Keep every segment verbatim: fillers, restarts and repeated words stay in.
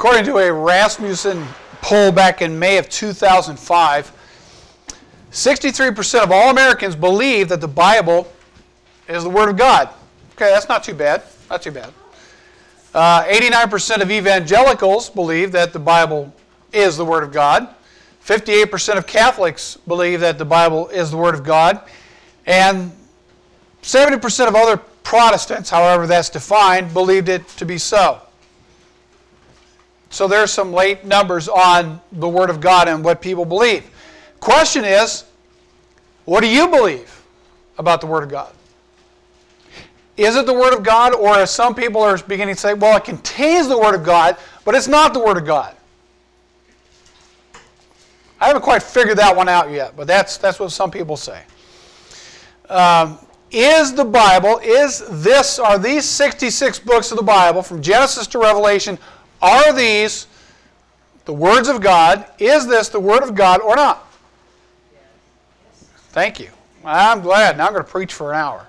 According to a Rasmussen poll back in May of two thousand five, sixty-three percent of all Americans believe that the Bible is the Word of God. Okay, that's not too bad. Not too bad. Uh, eighty-nine percent of evangelicals believe that the Bible is the Word of God. fifty-eight percent of Catholics believe that the Bible is the Word of God. And seventy percent of other Protestants, however that's defined, believed it to be so. So there's some late numbers on the Word of God and what people believe. Question is, what do you believe about the Word of God? Is it the Word of God, or as some people are beginning to say, well, it contains the Word of God, but it's not the Word of God? I haven't quite figured that one out yet, but that's, that's what some people say. Um, is the Bible, is this, are these sixty-six books of the Bible, from Genesis to Revelation, are these the words of God? Is this the Word of God or not? Yes. Thank you. I'm glad. Now I'm going to preach for an hour.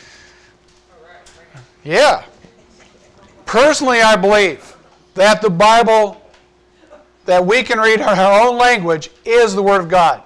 Yeah. Personally, I believe that the Bible that we can read in our own language is the Word of God.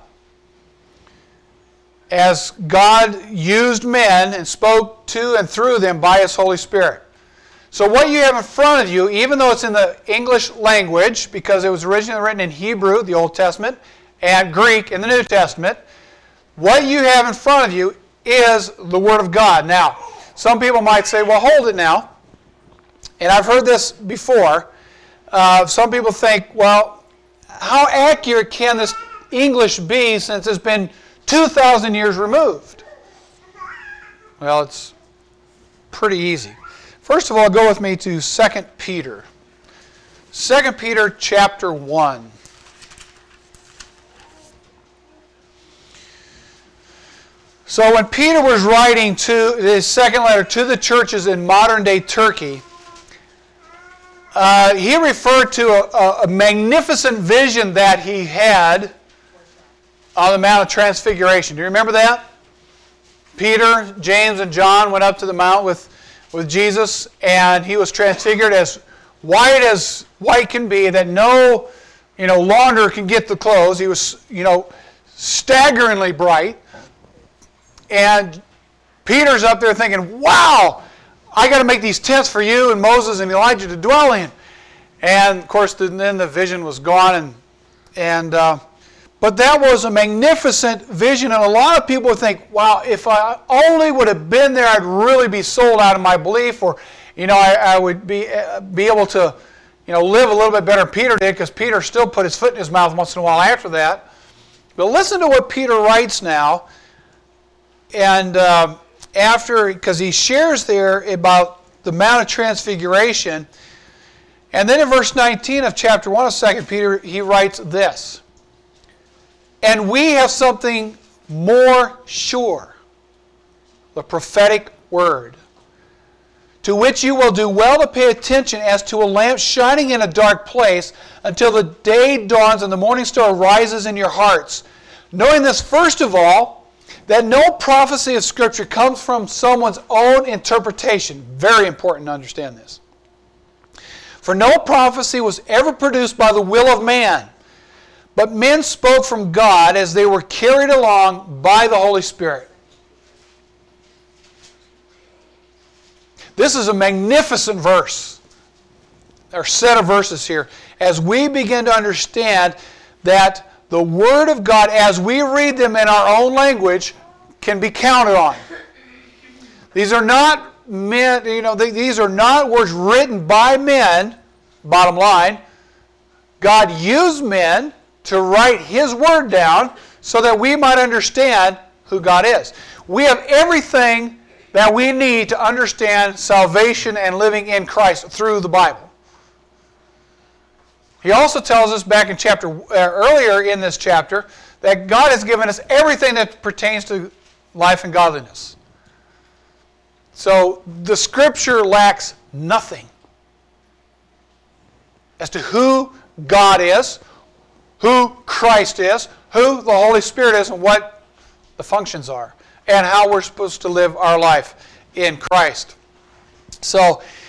As God used men and spoke to and through them by His Holy Spirit. So what you have in front of you, even though it's in the English language, because it was originally written in Hebrew, the Old Testament, and Greek in the New Testament, what you have in front of you is the Word of God. Now, some people might say, well, hold it now. And I've heard this before. Uh, some people think, well, how accurate can this English be since it's been two thousand years removed? Well, it's pretty easy. First of all, go with me to Second Peter. Second Peter chapter one. So when Peter was writing to his second letter to the churches in modern-day Turkey, uh, he referred to a, a magnificent vision that he had on the Mount of Transfiguration. Do you remember that? Peter, James, and John went up to the mount with, with Jesus, and he was transfigured as white as white can be, that no, you know, launder can get the clothes. He was, you know, staggeringly bright. And Peter's up there thinking, wow, I got to make these tents for you and Moses and Elijah to dwell in. And, of course, then the vision was gone. And, and uh, But that was a magnificent vision. And a lot of people would think, wow, if I only would have been there, I'd really be sold out of my belief. Or, you know, I, I would be, uh, be able to, you know, live a little bit better than Peter did, because Peter still put his foot in his mouth once in a while after that. But listen to what Peter writes now. And uh, after, because he shares there about the Mount of Transfiguration. And then in verse nineteen of chapter one of Second Peter, he writes this. And we have something more sure, the prophetic word, to which you will do well to pay attention as to a lamp shining in a dark place until the day dawns and the morning star rises in your hearts. Knowing this, first of all, that no prophecy of Scripture comes from someone's own interpretation. Very important to understand this. For no prophecy was ever produced by the will of man, but men spoke from God as they were carried along by the Holy Spirit. This is a magnificent verse, or set of verses here, as we begin to understand that the Word of God, as we read them in our own language, can be counted on. These are not men, you know, these are not words written by men, bottom line. God used men to write His Word down so that we might understand who God is. We have everything that we need to understand salvation and living in Christ through the Bible. He also tells us back in chapter, uh, earlier in this chapter, that God has given us everything that pertains to life and godliness. So the Scripture lacks nothing as to who God is, who Christ is, who the Holy Spirit is, and what the functions are, and how we're supposed to live our life in Christ. So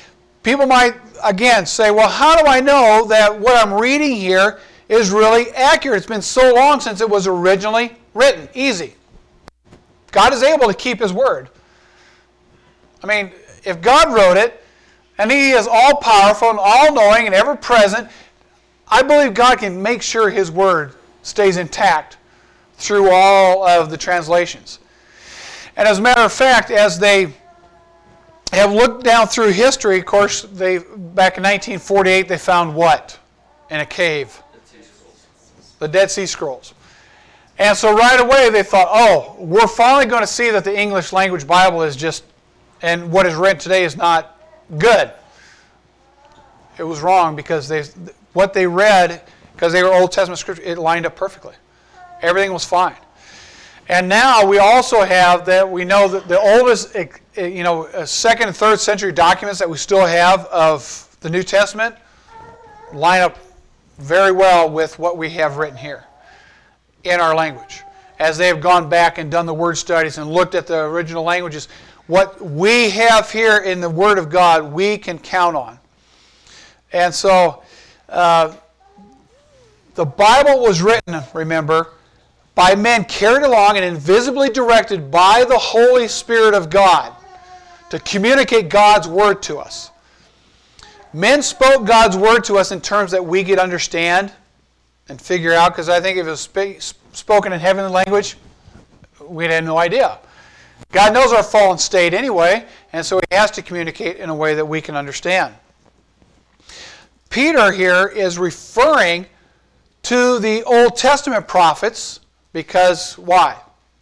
people might, again, say, well, how do I know that what I'm reading here is really accurate? It's been so long since it was originally written. Easy. God is able to keep His word. I mean, if God wrote it, and He is all-powerful and all-knowing and ever-present, I believe God can make sure His word stays intact through all of the translations. And as a matter of fact, as they have looked down through history, of course, they back in nineteen forty-eight, they found what? In a cave? The Dead Sea Scrolls. And so right away they thought, oh, we're finally going to see that the English language Bible is just, and what is written today is not good. It was wrong because they, what they read, because they were Old Testament scripture, it lined up perfectly. Everything was fine. And now we also have that we know that the oldest, you know, second and third century documents that we still have of the New Testament line up very well with what we have written here in our language. As they have gone back and done the word studies and looked at the original languages, what we have here in the Word of God, we can count on. And so, uh, the Bible was written, remember, by men carried along and invisibly directed by the Holy Spirit of God to communicate God's Word to us. Men spoke God's Word to us in terms that we could understand and figure out, because I think if it was sp- spoken in heavenly language, we'd have no idea. God knows our fallen state anyway, and so He has to communicate in a way that we can understand. Peter here is referring to the Old Testament prophets because, why?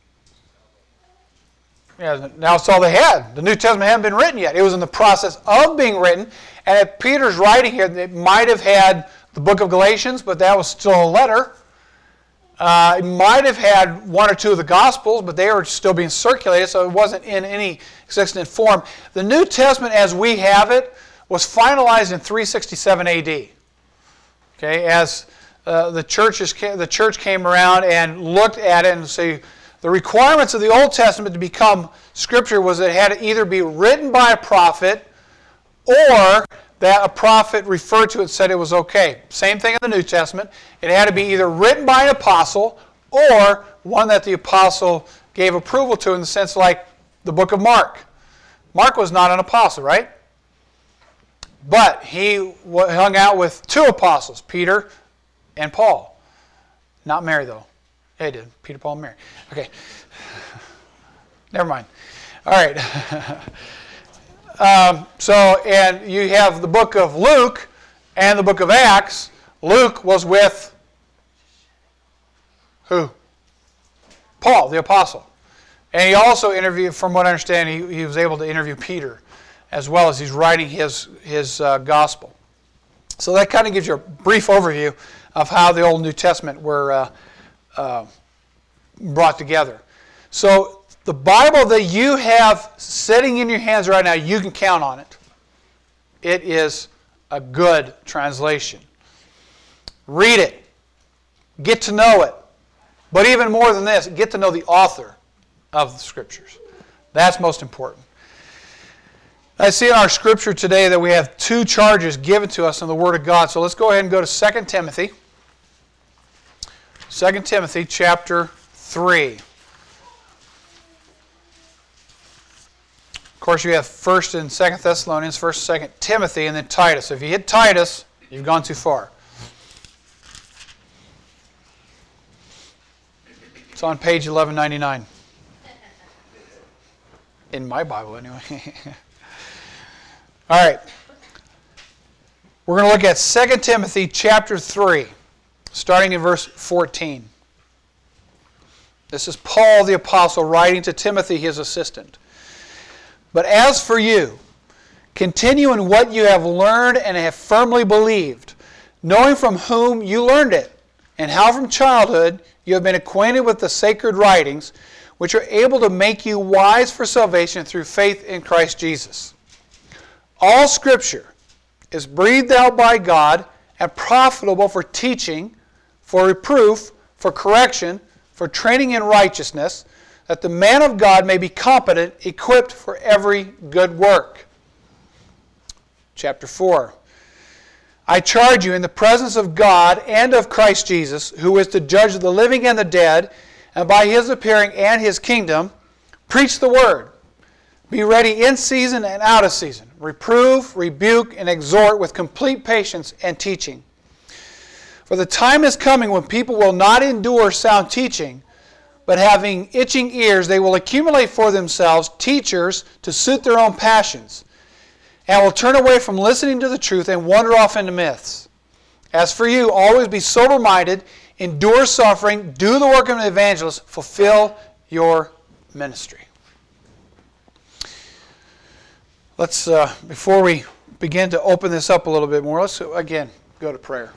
Yeah, now it's all they had. The New Testament hadn't been written yet. It was in the process of being written, and at Peter's writing here, it might have had the book of Galatians, but that was still a letter. Uh, it might have had one or two of the Gospels, but they were still being circulated, so it wasn't in any existent form. The New Testament, as we have it, was finalized in three sixty-seven A D. Okay, as uh, the churches, the church came around and looked at it and say the requirements of the Old Testament to become Scripture was that it had to either be written by a prophet or that a prophet referred to it and said it was okay. Same thing in the New Testament. It had to be either written by an apostle or one that the apostle gave approval to, in the sense like the book of Mark. Mark was not an apostle, right? But he hung out with two apostles, Peter and Paul. Not Mary, though. Yeah, he did. Peter, Paul, and Mary. Okay. Never mind. All right. Um, so, and you have the book of Luke and the book of Acts. Luke was with who? Paul, the apostle. And he also interviewed, from what I understand, he, he was able to interview Peter as well as he's writing his, his uh, gospel. So that kind of gives you a brief overview of how the Old and New Testament were uh, uh, brought together. So, the Bible that you have sitting in your hands right now, you can count on it. It is a good translation. Read it. Get to know it. But even more than this, get to know the author of the Scriptures. That's most important. I see in our Scripture today that we have two charges given to us in the Word of God. So let's go ahead and go to Second Timothy. Second Timothy chapter three. Of course, you have First and Second Thessalonians, First and Second Timothy, and then Titus. If you hit Titus, you've gone too far. It's on page eleven ninety-nine. In my Bible, anyway. All right. We're going to look at Second Timothy chapter three, starting in verse fourteen. This is Paul the Apostle writing to Timothy, his assistant. But as for you, continue in what you have learned and have firmly believed, knowing from whom you learned it, and how from childhood you have been acquainted with the sacred writings, which are able to make you wise for salvation through faith in Christ Jesus. All Scripture is breathed out by God and profitable for teaching, for reproof, for correction, for training in righteousness, that the man of God may be competent, equipped for every good work. chapter four. I charge you in the presence of God and of Christ Jesus, who is to judge the living and the dead, and by his appearing and his kingdom, preach the word. Be ready in season and out of season. Reprove, rebuke, and exhort with complete patience and teaching. For the time is coming when people will not endure sound teaching, but having itching ears, they will accumulate for themselves teachers to suit their own passions, and will turn away from listening to the truth and wander off into myths. As for you, always be sober-minded, endure suffering, do the work of an evangelist, fulfill your ministry. Let's, uh, before we begin to open this up a little bit more, let's again go to prayer.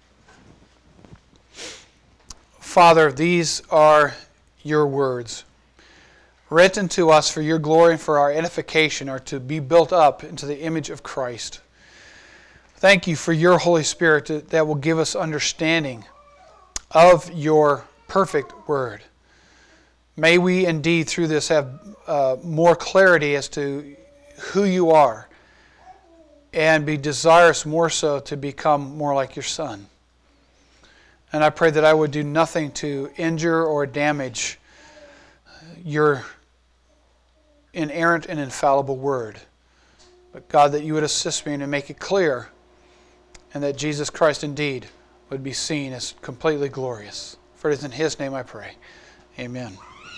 Father, these are your words, written to us for your glory and for our edification, or to be built up into the image of Christ. Thank you for your Holy Spirit that, that will give us understanding of your perfect word. May we indeed through this have uh, more clarity as to who you are, and be desirous more so to become more like your Son. And I pray that I would do nothing to injure or damage your inerrant and infallible word. But God, that you would assist me to make it clear, and that Jesus Christ indeed would be seen as completely glorious. For it is in his name I pray. Amen.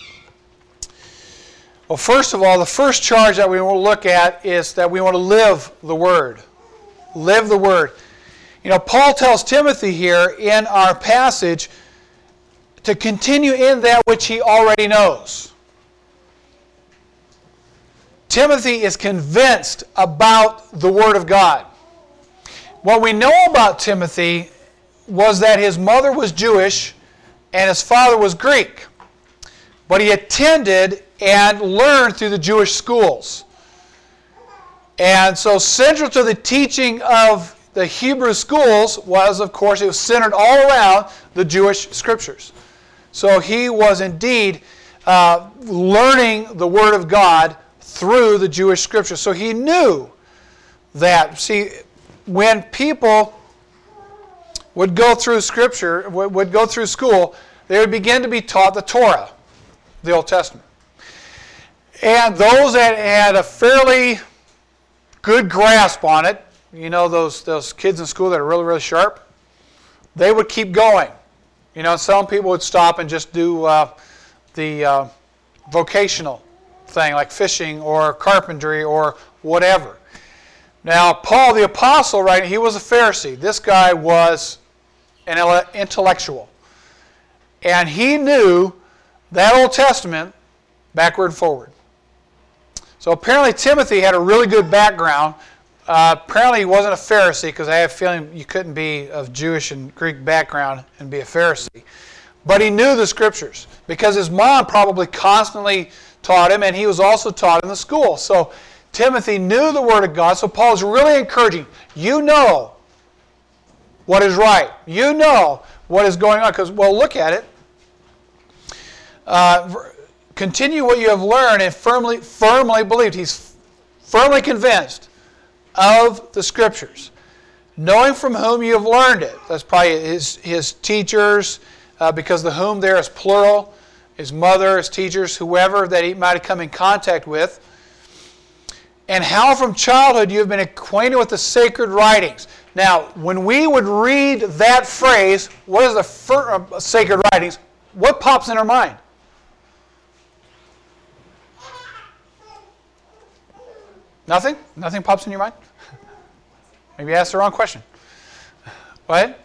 Well, first of all, the first charge that we want to look at is that we want to live the word. Live the word. You know, Paul tells Timothy here in our passage to continue in that which he already knows. Timothy is convinced about the Word of God. What we know about Timothy was that his mother was Jewish and his father was Greek. But he attended and learned through the Jewish schools. And so central to the teaching of the Hebrew schools was, of course, it was centered all around the Jewish scriptures. So he was indeed uh, learning the Word of God through the Jewish scriptures. So he knew that. See, when people would go through scripture, would go through school, they would begin to be taught the Torah, the Old Testament. And those that had a fairly good grasp on it, you know, those, those kids in school that are really, really sharp, they would keep going. You know, some people would stop and just do uh, the uh, vocational thing, like fishing or carpentry or whatever. Now, Paul the Apostle, right, he was a Pharisee. This guy was an intellectual. And he knew that Old Testament backward and forward. So apparently Timothy had a really good background. Uh, apparently he wasn't a Pharisee, because I have a feeling you couldn't be of Jewish and Greek background and be a Pharisee. But he knew the Scriptures, because his mom probably constantly taught him, and he was also taught in the school. So Timothy knew the Word of God, so Paul is really encouraging, you know what is right. You know what is going on, because, well, look at it. Uh, continue what you have learned and firmly, firmly believed. He's firmly convinced of the Scriptures, knowing from whom you have learned it. That's probably his, his teachers, uh, because the whom there is plural, his mother, his teachers, whoever that he might have come in contact with. And how from childhood you have been acquainted with the sacred writings. Now, when we would read that phrase, what is the fir- uh, sacred writings, what pops in our mind? Nothing? Nothing pops in your mind? Maybe you asked the wrong question. What?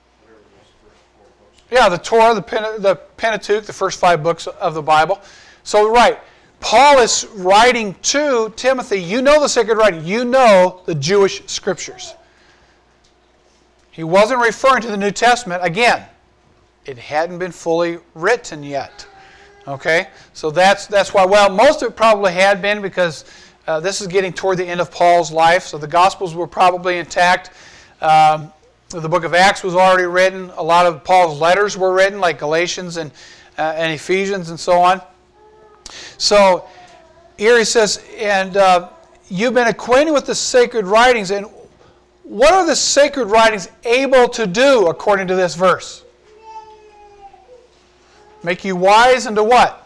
Yeah, the Torah, the, Pen- the Pentateuch, the first five books of the Bible. So, right, Paul is writing to Timothy, you know the sacred writing, you know the Jewish scriptures. He wasn't referring to the New Testament. Again, it hadn't been fully written yet. Okay? So that's that's why, well, most of it probably had been, because uh, this is getting toward the end of Paul's life, so the Gospels were probably intact. Um, the book of Acts was already written. A lot of Paul's letters were written, like Galatians and, uh, and Ephesians and so on. So here he says, and uh, you've been acquainted with the sacred writings, and what are the sacred writings able to do according to this verse? Make you wise unto what?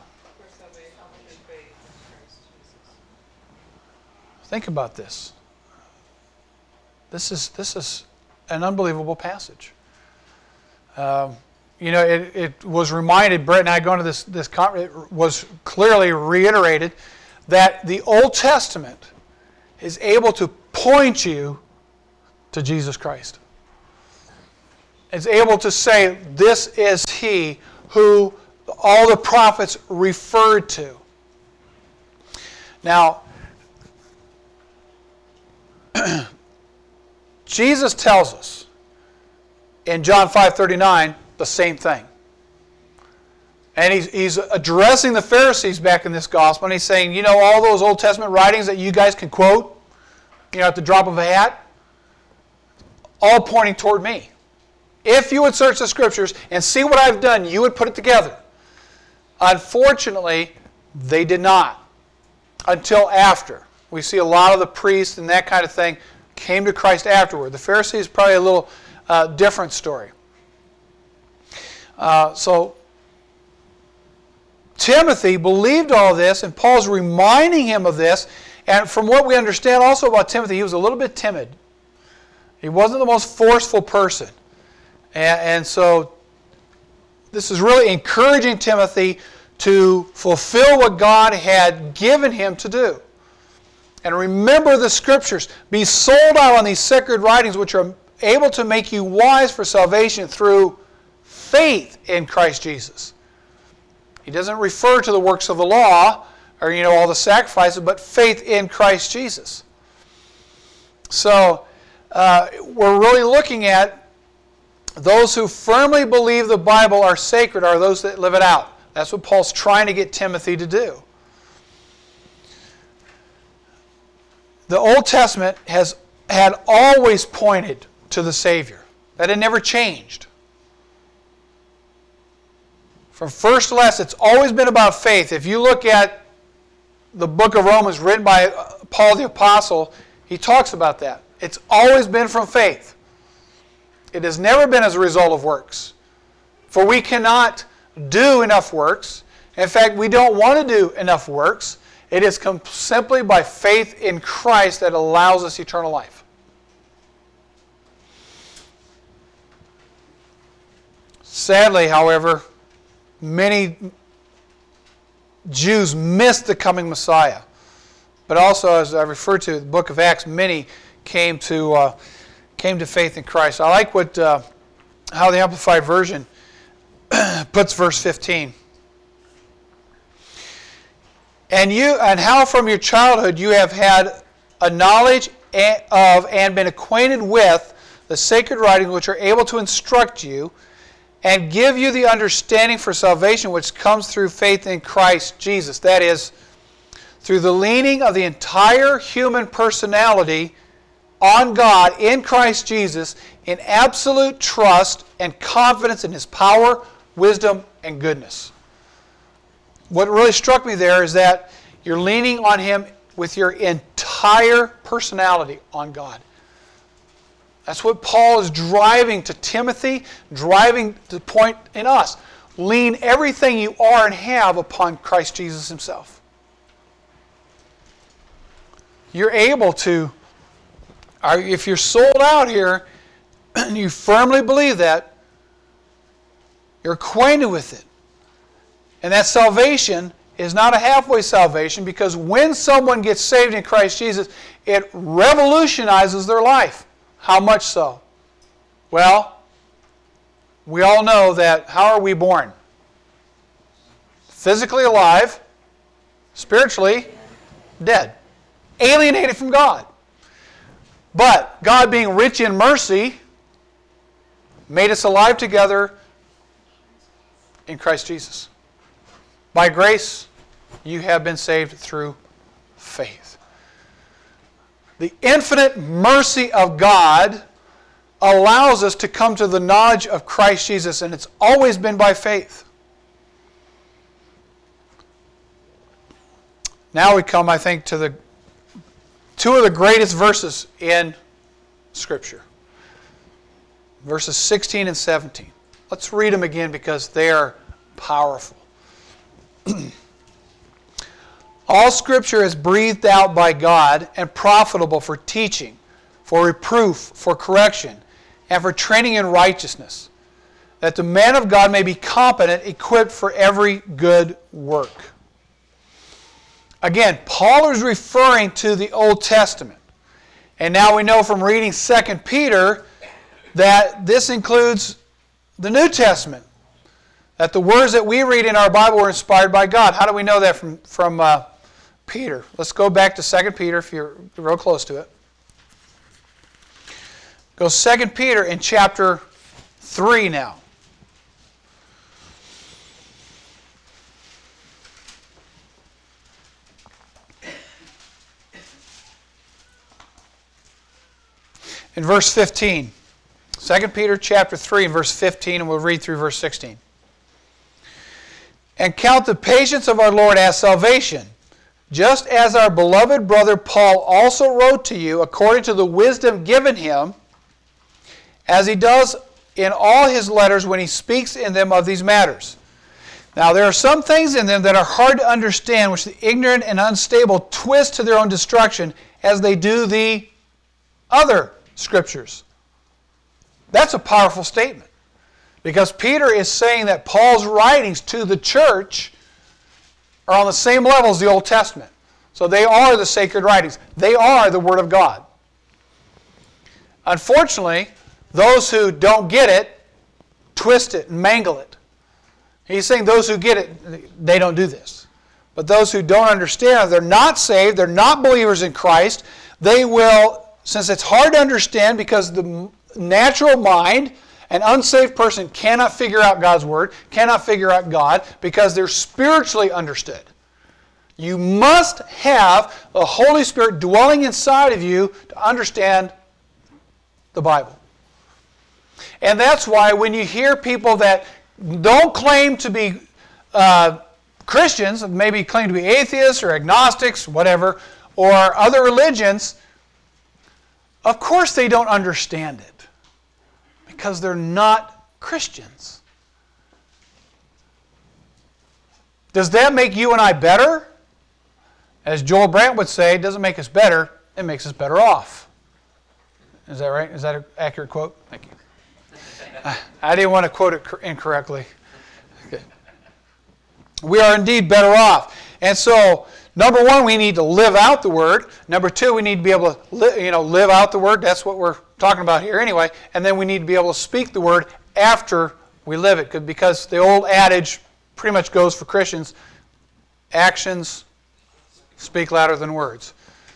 Think about this. This is this is an unbelievable passage. Um, you know, it, it was reminded, Brett and I going to this, this conference, it was clearly reiterated that the Old Testament is able to point you to Jesus Christ. It's able to say, this is He who all the prophets referred to. Now, Jesus tells us in John five thirty-nine the same thing. And he's, he's addressing the Pharisees back in this gospel, and he's saying, you know, all those Old Testament writings that you guys can quote, you know, at the drop of a hat, all pointing toward me. If you would search the Scriptures and see what I've done, you would put it together. Unfortunately, they did not until after. We see a lot of the priests and that kind of thing came to Christ afterward. The Pharisees probably a little uh, different story. Uh, so Timothy believed all this, and Paul's reminding him of this. And from what we understand also about Timothy, he was a little bit timid. He wasn't the most forceful person. And, and so this is really encouraging Timothy to fulfill what God had given him to do. And remember the Scriptures. Be sold out on these sacred writings, which are able to make you wise for salvation through faith in Christ Jesus. He doesn't refer to the works of the law or, you know, all the sacrifices, but faith in Christ Jesus. So uh, we're really looking at those who firmly believe the Bible are sacred are those that live it out. That's what Paul's trying to get Timothy to do. The Old Testament has had always pointed to the Savior. That had never changed. From first to last, it's always been about faith. If you look at the book of Romans written by Paul the Apostle, he talks about that. It's always been from faith. It has never been as a result of works. For we cannot do enough works. In fact, we don't want to do enough works. It is simply by faith in Christ that allows us eternal life. Sadly, however, many Jews missed the coming Messiah. But also, as I referred to, the book of Acts, many came to uh, came to faith in Christ. I like what uh, how the Amplified Version puts verse fifteen. And you, and how from your childhood you have had a knowledge of and been acquainted with the sacred writings which are able to instruct you and give you the understanding for salvation which comes through faith in Christ Jesus. That is, through the leaning of the entire human personality on God in Christ Jesus in absolute trust and confidence in His power, wisdom, and goodness. What really struck me there is that you're leaning on Him with your entire personality on God. That's what Paul is driving to Timothy, driving the point in us. Lean everything you are and have upon Christ Jesus Himself. You're able to, if you're sold out here, and you firmly believe that, you're acquainted with it. And that salvation is not a halfway salvation, because when someone gets saved in Christ Jesus, it revolutionizes their life. How much so? Well, we all know that how are we born? Physically alive, spiritually dead, alienated from God. But God, being rich in mercy, made us alive together in Christ Jesus. By grace, you have been saved through faith. The infinite mercy of God allows us to come to the knowledge of Christ Jesus, and it's always been by faith. Now we come, I think, to the two of the greatest verses in Scripture. Verses sixteen and seventeen. Let's read them again because they are powerful. All Scripture is breathed out by God and profitable for teaching, for reproof, for correction, and for training in righteousness, that the man of God may be competent, equipped for every good work. Again, Paul is referring to the Old Testament. And now we know from reading Second Peter that this includes the New Testament. That the words that we read in our Bible were inspired by God. How do we know that from, from uh, Peter? Let's go back to Second Peter if you're real close to it. Go Second Peter in chapter three now. In verse fifteen. Second Peter chapter three and verse fifteen, and we'll read through verse sixteen. And count the patience of our Lord as salvation, just as our beloved brother Paul also wrote to you according to the wisdom given him, as he does in all his letters when he speaks in them of these matters. Now there are some things in them that are hard to understand, which the ignorant and unstable twist to their own destruction, as they do the other Scriptures. That's a powerful statement. Because Peter is saying that Paul's writings to the church are on the same level as the Old Testament. So they are the sacred writings. They are the Word of God. Unfortunately, those who don't get it, twist it and mangle it. He's saying those who get it, they don't do this. But those who don't understand, they're not saved, they're not believers in Christ, they will, since it's hard to understand because the natural mind, an unsaved person cannot figure out God's Word, cannot figure out God because they're spiritually understood. You must have the Holy Spirit dwelling inside of you to understand the Bible. And that's why when you hear people that don't claim to be uh, Christians, maybe claim to be atheists or agnostics, whatever, or other religions, of course they don't understand it. Because they're not Christians. Does that make you and I better? As Joel Brandt would say, it doesn't make us better, it makes us better off. Is that right? Is that an accurate quote? Thank you. I didn't want to quote it incorrectly. Okay. We are indeed better off. And so, number one, we need to live out the Word. Number two, we need to be able to li- you know, live out the Word. That's what we're talking about here anyway. And then we need to be able to speak the Word after we live it. Because the old adage pretty much goes for Christians, actions speak louder than words.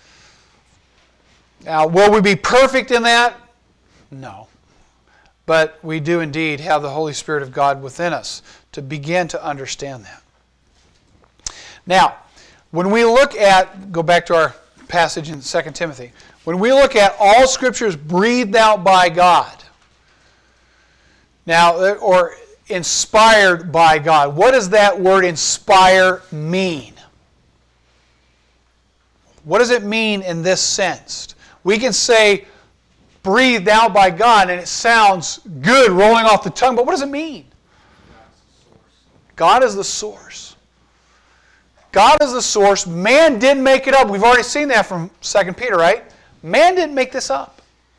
Now, will we be perfect in that? No. But we do indeed have the Holy Spirit of God within us to begin to understand that. Now, when we look at, go back to our passage in Second Timothy, when we look at all Scriptures breathed out by God, now, or inspired by God, what does that word inspire mean? What does it mean in this sense? We can say breathed out by God and it sounds good rolling off the tongue, but what does it mean? God is the source. God is the source. Man didn't make it up. We've already seen that from Second Peter, right? Man didn't make this up.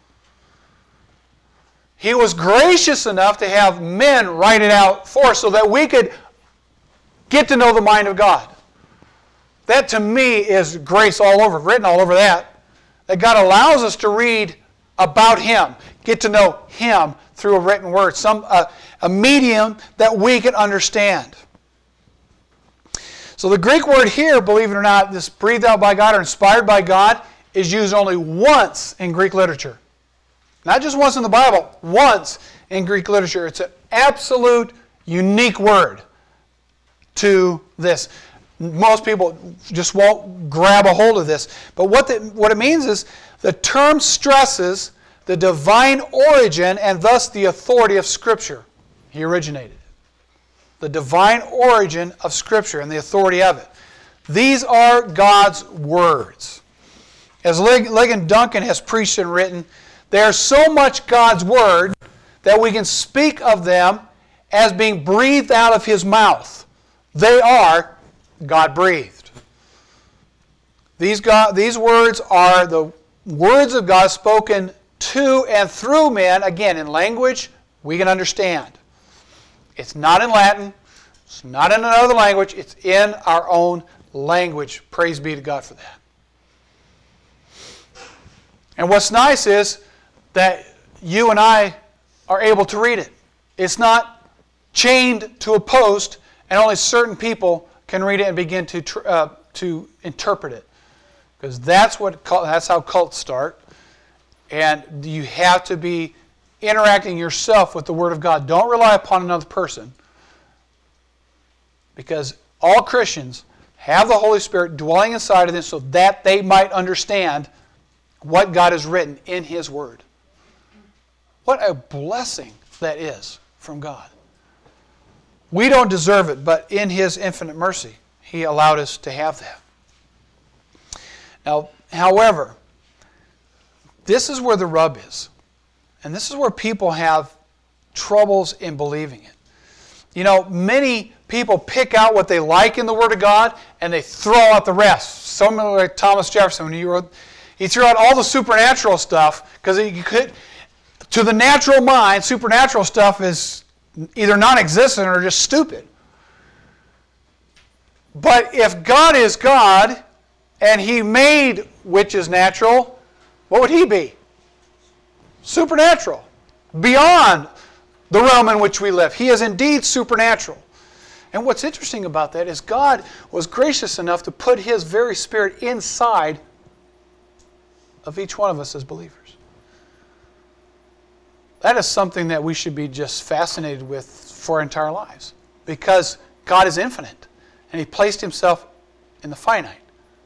He was gracious enough to have men write it out for us so that we could get to know the mind of God. That to me is grace all over, written all over that. That God allows us to read about Him, get to know Him through a written word, some uh, a medium that we can understand. So the Greek word here, believe it or not, this breathed out by God or inspired by God, is used only once in Greek literature. Not just once in the Bible, once in Greek literature. It's an absolute unique word to this. Most people just won't grab a hold of this. But what, the, what it means is the term stresses the divine origin and thus the authority of Scripture. He originated it. The divine origin of Scripture and the authority of it. These are God's words. As Ligon Duncan has preached and written, They are so much God's Word that we can speak of them as being breathed out of His mouth. They are God-breathed. These, God, these words are the words of God spoken to and through men, again, in language we can understand. It's not in Latin. It's not in another language. It's in our own language. Praise be to God for that. And what's nice is that you and I are able to read it. It's not chained to a post and only certain people can read it and begin to tr- uh, to interpret it. Because that's what that's how cults start. And you have to be interacting yourself with the Word of God. Don't rely upon another person. Because all Christians have the Holy Spirit dwelling inside of them so that they might understand what God has written in His Word. What a blessing that is from God. We don't deserve it, but in His infinite mercy, He allowed us to have that. Now, however, this is where the rub is. And this is where people have troubles in believing it. You know, many people pick out what they like in the Word of God and they throw out the rest. Similar like Thomas Jefferson, when he wrote, he threw out all the supernatural stuff because he could, to the natural mind, supernatural stuff is either non-existent or just stupid. But if God is God and He made witches natural, what would He be? Supernatural. Beyond the realm in which we live. He is indeed supernatural. And what's interesting about that is God was gracious enough to put His very Spirit inside of each one of us as believers. That is something that we should be just fascinated with for our entire lives. Because God is infinite. And He placed Himself in the finite.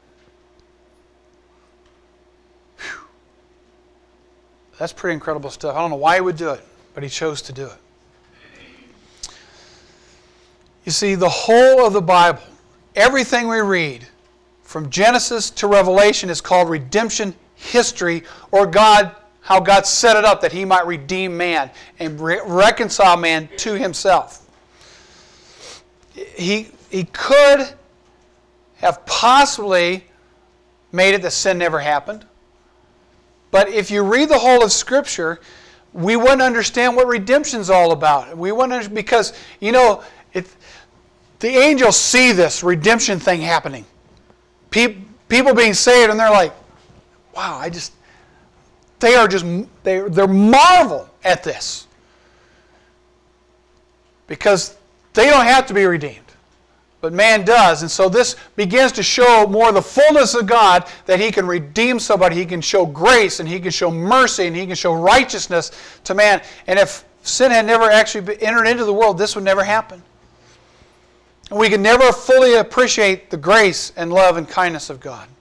Whew. That's pretty incredible stuff. I don't know why He would do it, but He chose to do it. You see, the whole of the Bible, everything we read, from Genesis to Revelation, is called redemption history, or God, how God set it up that He might redeem man and re- reconcile man to Himself. He, he could have possibly made it that sin never happened. But if you read the whole of Scripture, we wouldn't understand what redemption's all about. We wouldn't, because, you know, it, the angels see this redemption thing happening. People, people being saved, and they're like, wow, I just, they are just, they, they're marvel at this. Because they don't have to be redeemed. But man does. And so this begins to show more the fullness of God, that He can redeem somebody. He can show grace, and He can show mercy, and He can show righteousness to man. And if sin had never actually entered into the world, this would never happen. And we can never fully appreciate the grace and love and kindness of God.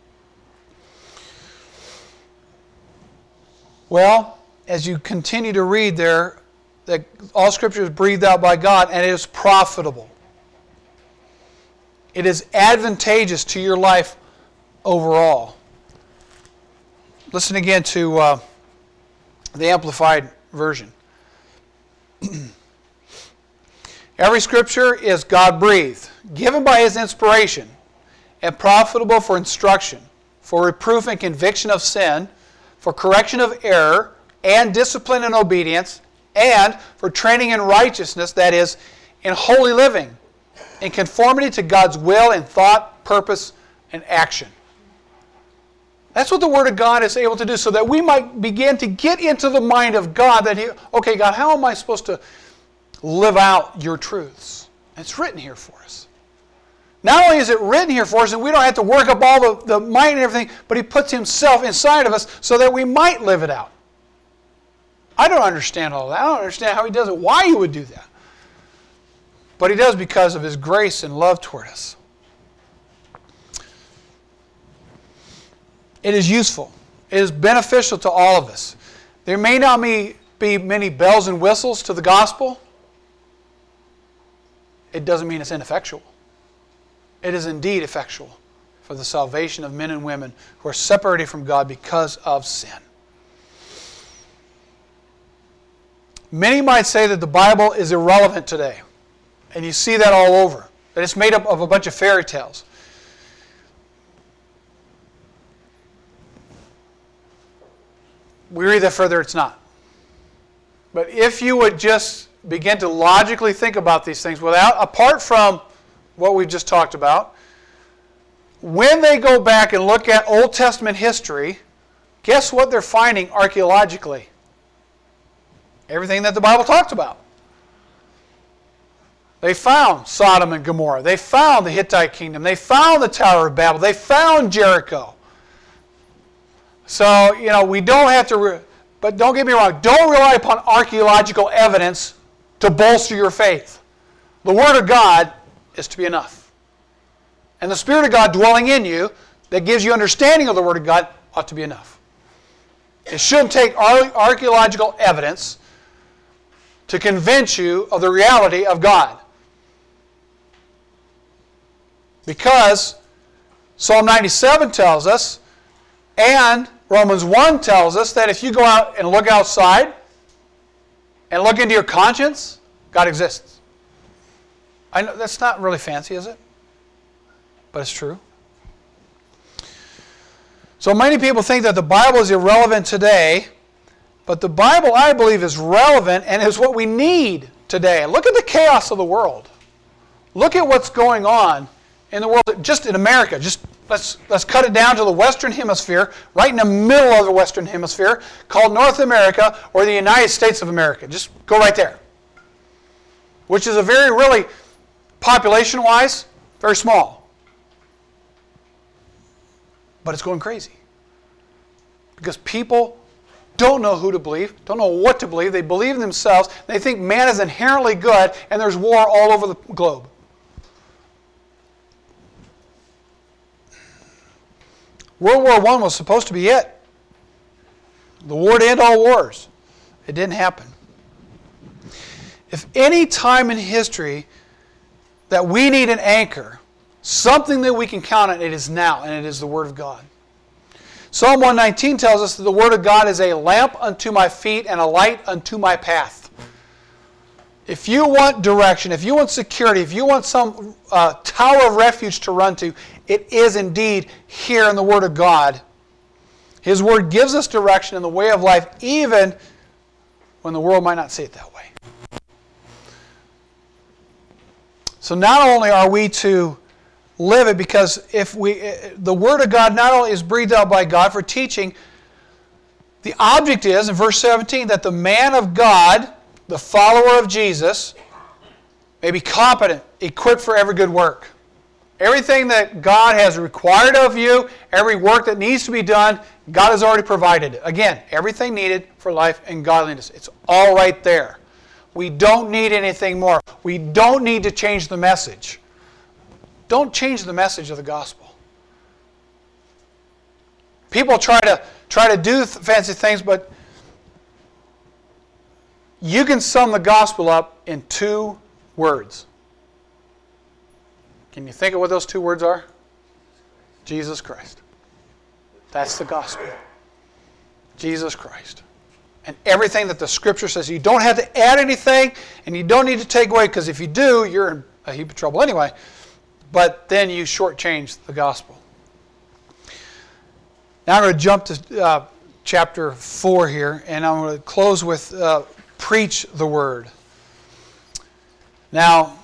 Well, as you continue to read there, that all Scripture is breathed out by God, and it is profitable. It is advantageous to your life overall. Listen again to uh, the Amplified Version. Every Scripture is God-breathed, given by His inspiration, and profitable for instruction, for reproof and conviction of sin, for correction of error, and discipline and obedience, and for training in righteousness, that is, in holy living, in conformity to God's will in thought, purpose, and action. That's what the Word of God is able to do, so that we might begin to get into the mind of God, that He, okay, God, how am I supposed to live out your truths? It's written here for us. Not only is it written here for us, and we don't have to work up all the, the might and everything, but He puts Himself inside of us so that we might live it out. I don't understand all that. I don't understand how He does it, why He would do that. But He does because of His grace and love toward us. It is useful. It is beneficial to all of us. There may not be, be many bells and whistles to the gospel. It doesn't mean it's ineffectual. It is indeed effectual for the salvation of men and women who are separated from God because of sin. Many might say that the Bible is irrelevant today. And you see that all over. That it's made up of a bunch of fairy tales. We read that further, it's not. But if you would just begin to logically think about these things, without, apart from what we've just talked about, when they go back and look at Old Testament history, guess what they're finding archaeologically? Everything that the Bible talks about. They found Sodom and Gomorrah. They found the Hittite kingdom. They found the Tower of Babel. They found Jericho. So, you know, we don't have to, re- but don't get me wrong, don't rely upon archaeological evidence to bolster your faith. The Word of God is to be enough. And the Spirit of God dwelling in you that gives you understanding of the Word of God ought to be enough. It shouldn't take archaeological evidence to convince you of the reality of God. Because Psalm ninety-seven tells us, and Romans one tells us, that if you go out and look outside and look into your conscience, God exists. I know that's not really fancy, is it? But it's true. So many people think that the Bible is irrelevant today, but the Bible, I believe, is relevant and is what we need today. Look at the chaos of the world. Look at what's going on in the world, just in America. Just let's let's cut it down to the Western Hemisphere, right in the middle of the Western Hemisphere, called North America or the United States of America. Just go right there. Which is a very, really, population-wise, very small. But it's going crazy. Because people don't know who to believe, don't know what to believe. They believe in themselves. They think man is inherently good, and there's war all over the globe. World War One was supposed to be it. The war to end all wars. It didn't happen. If any time in history that we need an anchor, something that we can count on, it is now, and it is the Word of God. Psalm one nineteen tells us that the Word of God is a lamp unto my feet and a light unto my path. If you want direction, if you want security, if you want some uh, tower of refuge to run to, it is indeed here in the Word of God. His Word gives us direction in the way of life, even when the world might not see it that way. So not only are we to live it, because if we, the Word of God not only is breathed out by God for teaching, the object is, in verse seventeen, that the man of God, the follower of Jesus, may be competent, equipped for every good work. Everything that God has required of you, every work that needs to be done, God has already provided it. Again, everything needed for life and godliness. It's all right there. We don't need anything more. We don't need to change the message. Don't change the message of the gospel. People try to try to do fancy things, but you can sum the gospel up in two words. Can you think of what those two words are? Jesus Christ. That's the gospel. Jesus Christ. And everything that the Scripture says. You don't have to add anything, and you don't need to take away, because if you do, you're in a heap of trouble anyway. But then you shortchange the gospel. Now I'm going to jump to uh, chapter four here, and I'm going to close with uh, preach the word. Now,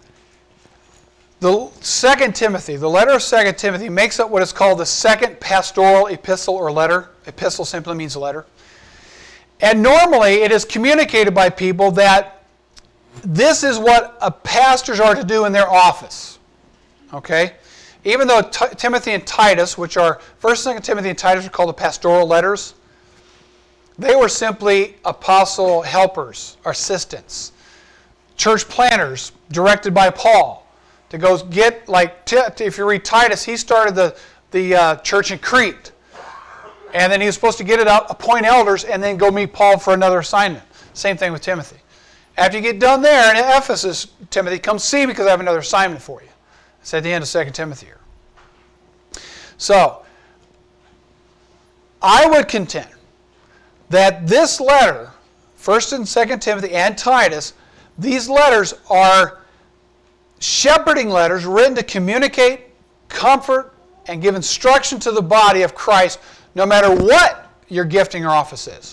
the Second Timothy, the letter of Second Timothy makes up what is called the second pastoral epistle or letter. Epistle simply means letter. And normally it is communicated by people that this is what a pastors are to do in their office. Okay? Even though T- Timothy and Titus, which are First and Second Timothy and Titus, are called the pastoral letters, they were simply apostle helpers, assistants, church planners directed by Paul to go get, like, t- if you read Titus, he started the, the uh, church in Crete. And then he was supposed to get it out, appoint elders, and then go meet Paul for another assignment. Same thing with Timothy. After you get done there in Ephesus, Timothy, come see me because I have another assignment for you. It's at the end of Second Timothy here. So, I would contend that this letter, First and Second Timothy and Titus, these letters are shepherding letters written to communicate, comfort, and give instruction to the body of Christ, no matter what your gifting or office is.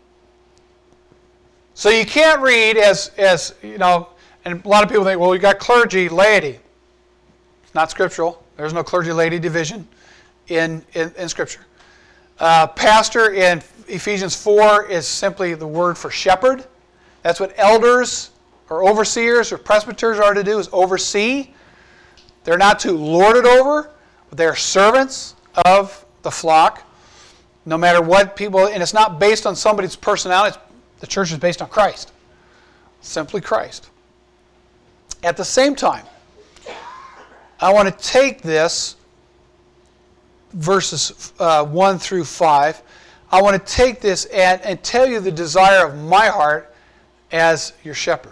So you can't read as, as you know, and a lot of people think, well, we got clergy, laity. It's not scriptural. There's no clergy-laity division in, in, in Scripture. Uh, pastor in Ephesians four is simply the word for shepherd. That's what elders or overseers or presbyters are to do, is oversee. They're not to lord it over, but they're servants of the flock, no matter what people, and it's not based on somebody's personality. The church is based on Christ. Simply Christ. At the same time, I want to take this, verses uh, one through five, I want to take this and, and tell you the desire of my heart as your shepherd.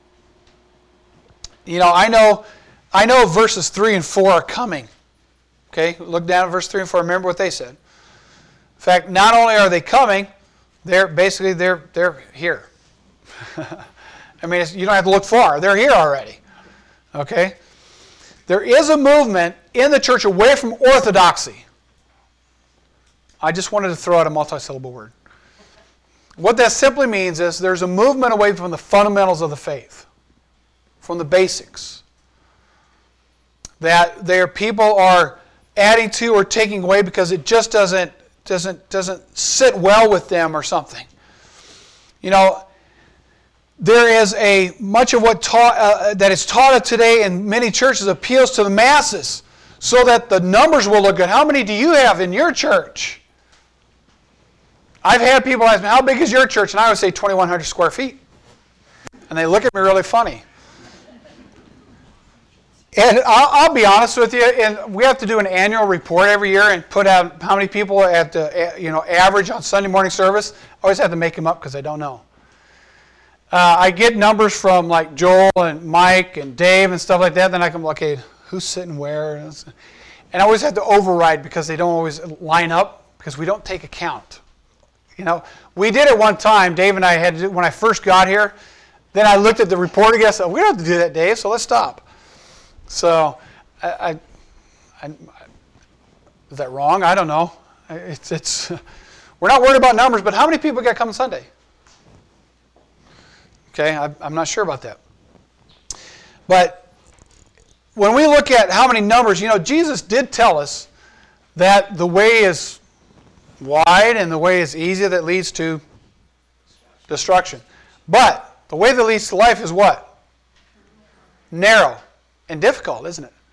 You know, I know, I know verses three and four are coming. Okay, look down at verse three and four. Remember what they said. In fact, not only are they coming, they're basically they're they're here. I mean, it's, you don't have to look far; they're here already. Okay, there is a movement in the church away from orthodoxy. I just wanted to throw out a multi-syllable word. What that simply means is there's a movement away from the fundamentals of the faith, from the basics. That their people are adding to or taking away because it just doesn't doesn't doesn't sit well with them or something. You know, there is a much of what taught uh, that is taught today in many churches appeals to the masses so that the numbers will look good. How many do you have in your church? I've had people ask me, how big is your church? And I would say twenty-one hundred square feet. And they look at me really funny. And I'll, I'll be honest with you, and we have to do an annual report every year and put out how many people at the you know average on Sunday morning service. I always have to make them up because I don't know. Uh, I get numbers from like Joel and Mike and Dave and stuff like that. Then I come, okay, who's sitting where? And I always have to override because they don't always line up because we don't take account. You know, we did it one time. Dave and I had to do, when I first got here. Then I looked at the report again. I said, we don't have to do that, Dave. So let's stop. So, I, I, I, is that wrong? I don't know. It's, it's, we're not worried about numbers, but how many people got coming Sunday? Okay, I, I'm not sure about that. But when we look at how many numbers, you know, Jesus did tell us that the way is wide and the way is easy that leads to destruction. But the way that leads to life is what? Narrow. And difficult, isn't it?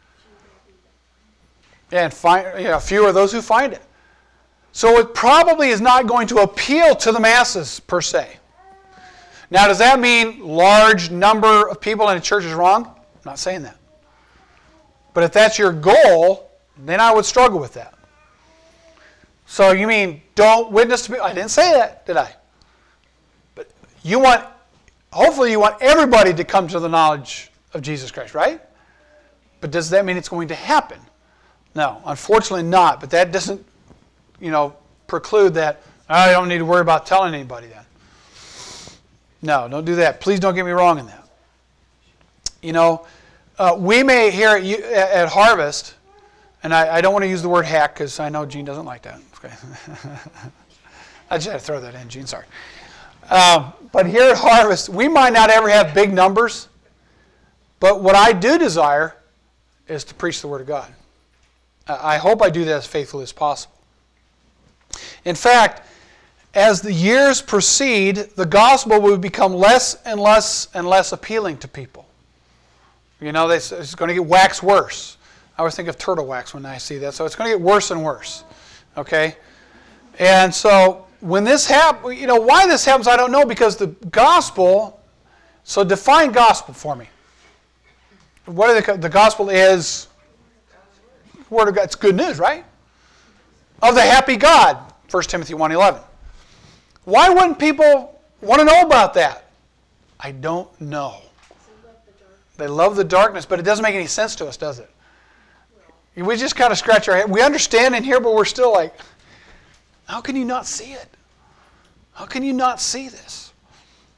And find, you know, few are those who find it. So it probably is not going to appeal to the masses per se. Now, does that mean large number of people in a church is wrong? I'm not saying that. But if that's your goal, then I would struggle with that. So you mean don't witness to people? I didn't say that, did I? But you want, hopefully you want everybody to come to the knowledge of Jesus Christ, right? But does that mean it's going to happen? No, unfortunately not. But that doesn't, you know, preclude that. I don't need to worry about telling anybody then. No, don't do that. Please don't get me wrong in that. You know, uh, we may here at, at Harvest, and I, I don't want to use the word hack because I know Gene doesn't like that. Okay. I just had to throw that in, Gene. Sorry. Um, but here at Harvest, we might not ever have big numbers, but what I do desire is to preach the Word of God. I hope I do that as faithfully as possible. In fact, as the years proceed, the gospel will become less and less and less appealing to people. You know, it's going to get wax worse. I always think of turtle wax when I see that. So it's going to get worse and worse. Okay? And so when this happens, you know, why this happens, I don't know, because the gospel, so define gospel for me. What are the, the gospel is, Word of God. It's good news, right? Of the happy God, First Timothy one eleven. Why wouldn't people want to know about that? I don't know. They love the darkness, but it doesn't make any sense to us, does it? We just kind of scratch our head. We understand in here, but we're still like, how can you not see it? How can you not see this?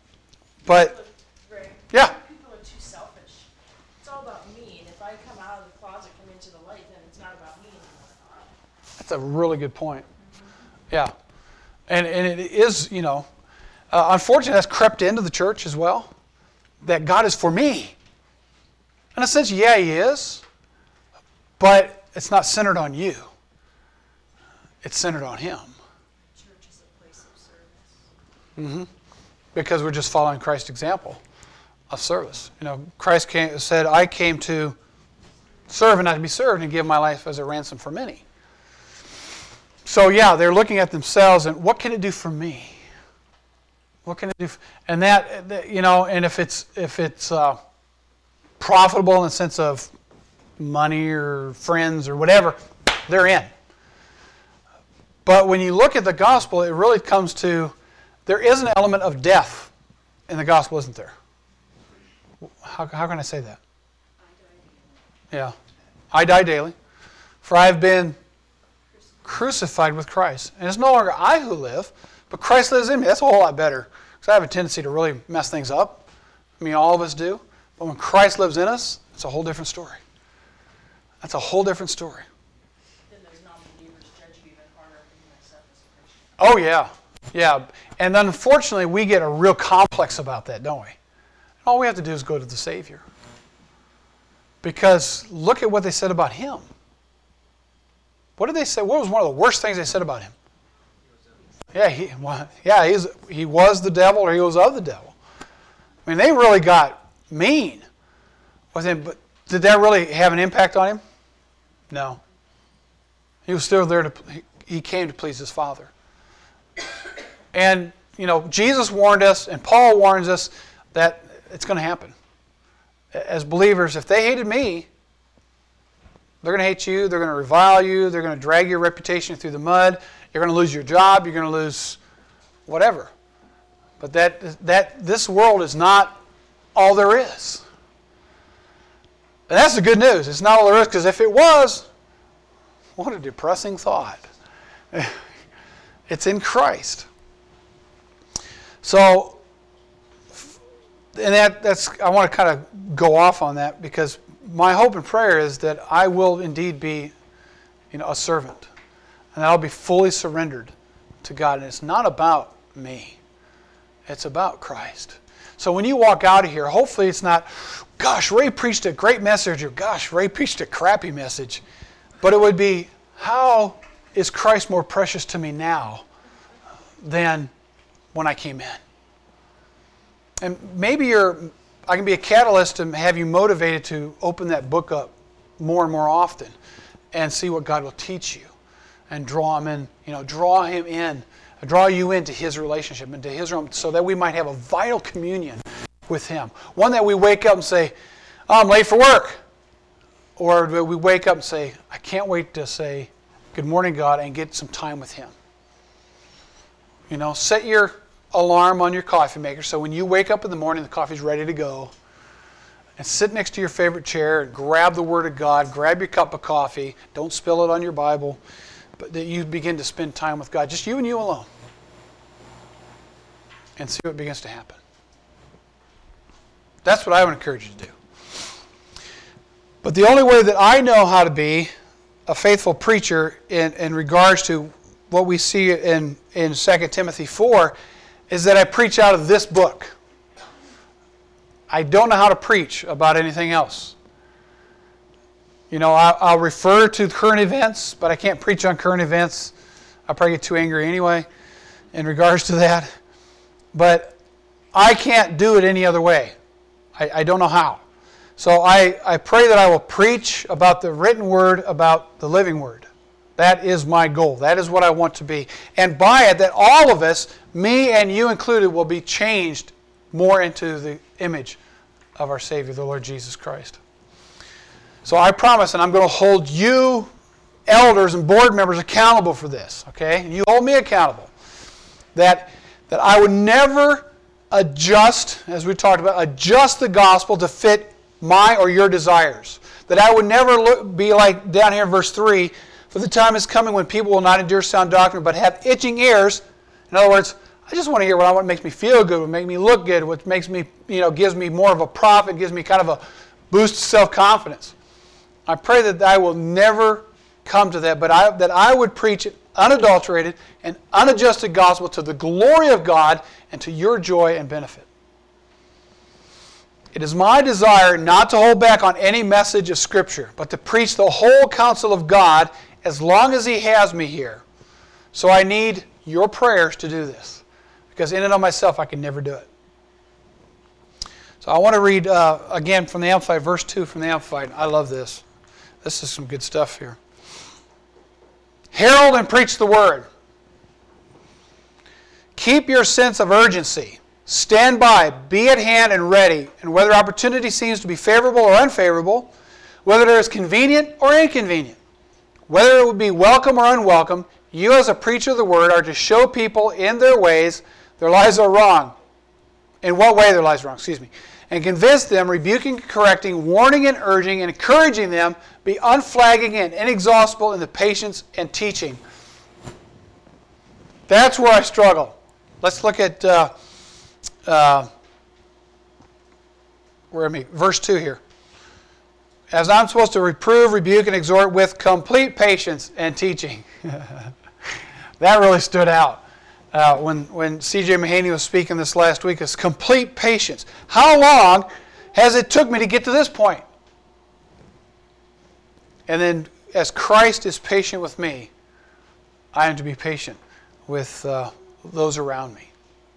But, Ray, yeah. people are too selfish. It's all about me, and if I come out of the closet, come into the light, then it's not about me anymore. That's a really good point. Mm-hmm. Yeah. And and it is, you know, uh, unfortunately that's crept into the church as well, that God is for me. In a sense, yeah, He is, but it's not centered on you. It's centered on Him. Church is a place of service. Mm-hmm. Because we're just following Christ's example of service. You know, Christ came, said, I came to serve and not to be served, and give my life as a ransom for many. So yeah, they're looking at themselves and what can it do for me? What can it do? For, and that, that, you know, and if it's if it's uh, profitable in the sense of money or friends or whatever, they're in. But when you look at the gospel, it really comes to, there is an element of death in the gospel, isn't there? How, how can I say that? Yeah. I die daily, for I have been crucified with Christ. And it's no longer I who live, but Christ lives in me. That's a whole lot better, because I have a tendency to really mess things up. I mean, all of us do. But when Christ lives in us, it's a whole different story. That's a whole different story. Then those non-believers judge you even harder than myself as a Christian. Oh, yeah. Yeah. And unfortunately, we get a real complex about that, don't we? All we have to do is go to the Savior. Because look at what they said about Him. What did they say? What was one of the worst things they said about Him? Yeah, he, well, yeah, he's, he was the devil, or he was of the devil. I mean, they really got mean with Him. But did that really have an impact on Him? No. He was still there to. He came to please His Father. And you know, Jesus warned us, and Paul warns us that it's going to happen. As believers, if they hated me, they're going to hate you, they're going to revile you, they're going to drag your reputation through the mud, you're going to lose your job, you're going to lose whatever. But that that this world is not all there is. And that's the good news. It's not all there is, because if it was, what a depressing thought. It's in Christ. So, and that that's I want to kind of go off on that, because my hope and prayer is that I will indeed be, you know, a servant, and I'll be fully surrendered to God. And it's not about me; it's about Christ. So when you walk out of here, hopefully it's not, "Gosh, Ray preached a great message," or "Gosh, Ray preached a crappy message," but it would be, "How is Christ more precious to me now than when I came in?" And maybe you're, I can be a catalyst to have you motivated to open that book up more and more often and see what God will teach you and draw him in, you know, draw him in, draw you into His relationship, into His realm, so that we might have a vital communion with Him. One that we wake up and say, "Oh, I'm late for work." Or we wake up and say, "I can't wait to say, 'Good morning, God,' and get some time with Him." You know, set your alarm on your coffee maker, so when you wake up in the morning, the coffee's ready to go. And sit next to your favorite chair and grab the Word of God, grab your cup of coffee, don't spill it on your Bible, but that you begin to spend time with God, just you and you alone, and see what begins to happen. That's what I would encourage you to do. But the only way that I know how to be a faithful preacher in, in regards to what we see in, in Second Timothy four is that I preach out of this book. I don't know how to preach about anything else. You know, I'll, I'll refer to current events, but I can't preach on current events. I'll probably get too angry anyway in regards to that. But I can't do it any other way. I, I don't know how. So I, I pray that I will preach about the written Word, about the living Word. That is my goal. That is what I want to be. And by it, that all of us, me and you included, will be changed more into the image of our Savior, the Lord Jesus Christ. So I promise, and I'm going to hold you, elders and board members, accountable for this. Okay? And you hold me accountable. That, that I would never adjust, as we talked about, adjust the gospel to fit my or your desires. That I would never look, be like down here in verse three, "For the time is coming when people will not endure sound doctrine, but have itching ears." In other words, I just want to hear what I want makes me feel good, what makes me look good, what makes me, you know, gives me more of a profit, gives me kind of a boost of self-confidence. I pray that I will never come to that, but I, that I would preach an unadulterated and unadjusted gospel to the glory of God and to your joy and benefit. It is my desire not to hold back on any message of Scripture, but to preach the whole counsel of God as long as He has me here. So I need your prayers to do this, because in and of myself I can never do it. So I want to read uh, again from the Amplified, verse two from the Amplified. I love this. This is some good stuff here. Herald and preach the word. Keep your sense of urgency. Stand by, be at hand and ready, and whether opportunity seems to be favorable or unfavorable, whether it is convenient or inconvenient, whether it would be welcome or unwelcome, you as a preacher of the word are to show people in their ways their lives are wrong. In what way their lives are wrong, excuse me. And convince them, rebuking, correcting, warning and urging, and encouraging them, be unflagging and inexhaustible in the patience and teaching. That's where I struggle. Let's look at uh, uh, where am I? Verse two here. As I'm supposed to reprove, rebuke, and exhort with complete patience and teaching. That really stood out uh, when, when C J Mahaney was speaking this last week. It's complete patience. How long has it took me to get to this point? And then as Christ is patient with me, I am to be patient with uh, those around me.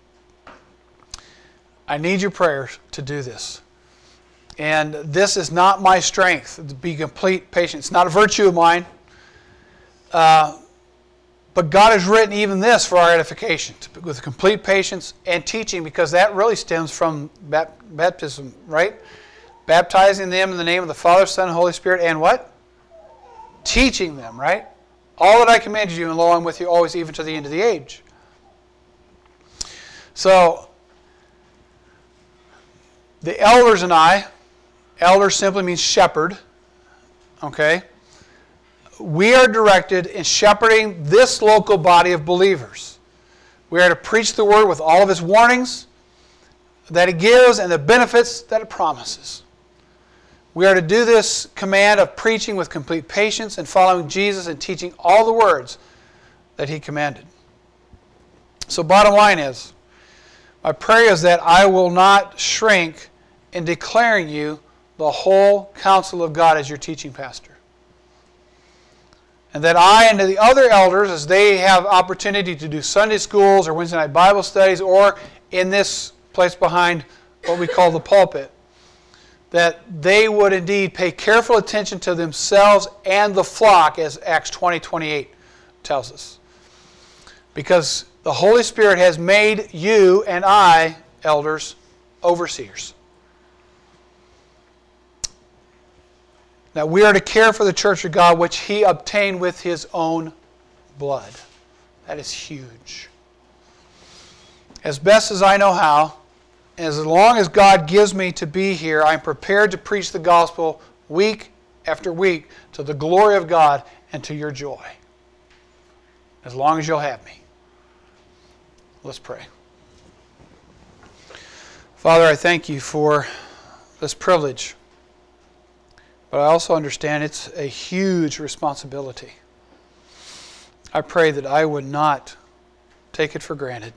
I need your prayers to do this. And this is not my strength, to be complete patient. It's not a virtue of mine. Uh, but God has written even this for our edification, to, with complete patience and teaching, because that really stems from baptism, right? Baptizing them in the name of the Father, Son, and Holy Spirit, and what? Teaching them, right? All that I commanded you, and lo, I'm with you always, even to the end of the age. So, the elders and I, elder simply means shepherd, okay? We are directed in shepherding this local body of believers. We are to preach the word with all of its warnings that it gives and the benefits that it promises. We are to do this command of preaching with complete patience and following Jesus and teaching all the words that He commanded. So bottom line is, my prayer is that I will not shrink in declaring you the whole counsel of God as your teaching pastor. And that I and the other elders, as they have opportunity to do Sunday schools or Wednesday night Bible studies, or in this place behind what we call the pulpit, that they would indeed pay careful attention to themselves and the flock, as Acts twenty twenty-eight tells us. Because the Holy Spirit has made you and I, elders, overseers. That we are to care for the church of God, which He obtained with His own blood. That is huge. As best as I know how, as long as God gives me to be here, I'm prepared to preach the gospel week after week to the glory of God and to your joy. As long as you'll have me. Let's pray. Father, I thank you for this privilege. But I also understand it's a huge responsibility. I pray that I would not take it for granted.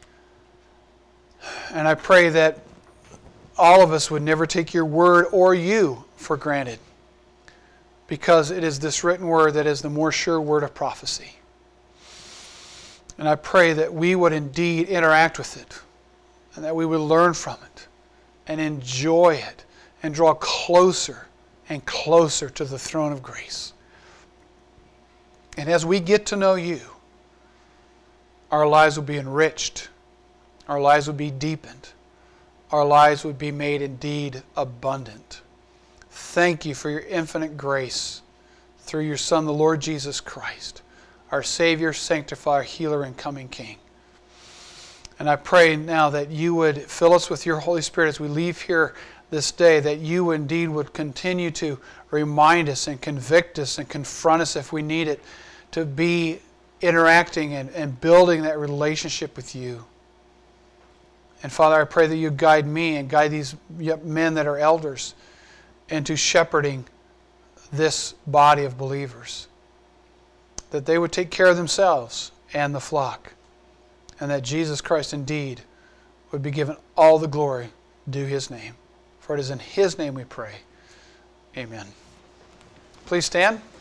And I pray that all of us would never take your word or you for granted, because it is this written word that is the more sure word of prophecy. And I pray that we would indeed interact with it, and that we would learn from it, and enjoy it, and draw closer and closer to the throne of grace. And as we get to know you, our lives will be enriched. Our lives will be deepened. Our lives would be made indeed abundant. Thank you for your infinite grace through your Son, the Lord Jesus Christ, our Savior, Sanctifier, Healer, and coming King. And I pray now that you would fill us with your Holy Spirit as we leave here this day, that you indeed would continue to remind us and convict us and confront us if we need it, to be interacting and, and building that relationship with you. And Father, I pray that you guide me and guide these men that are elders into shepherding this body of believers. That they would take care of themselves and the flock. And that Jesus Christ indeed would be given all the glory due His name. For it is in His name we pray. Amen. Please stand.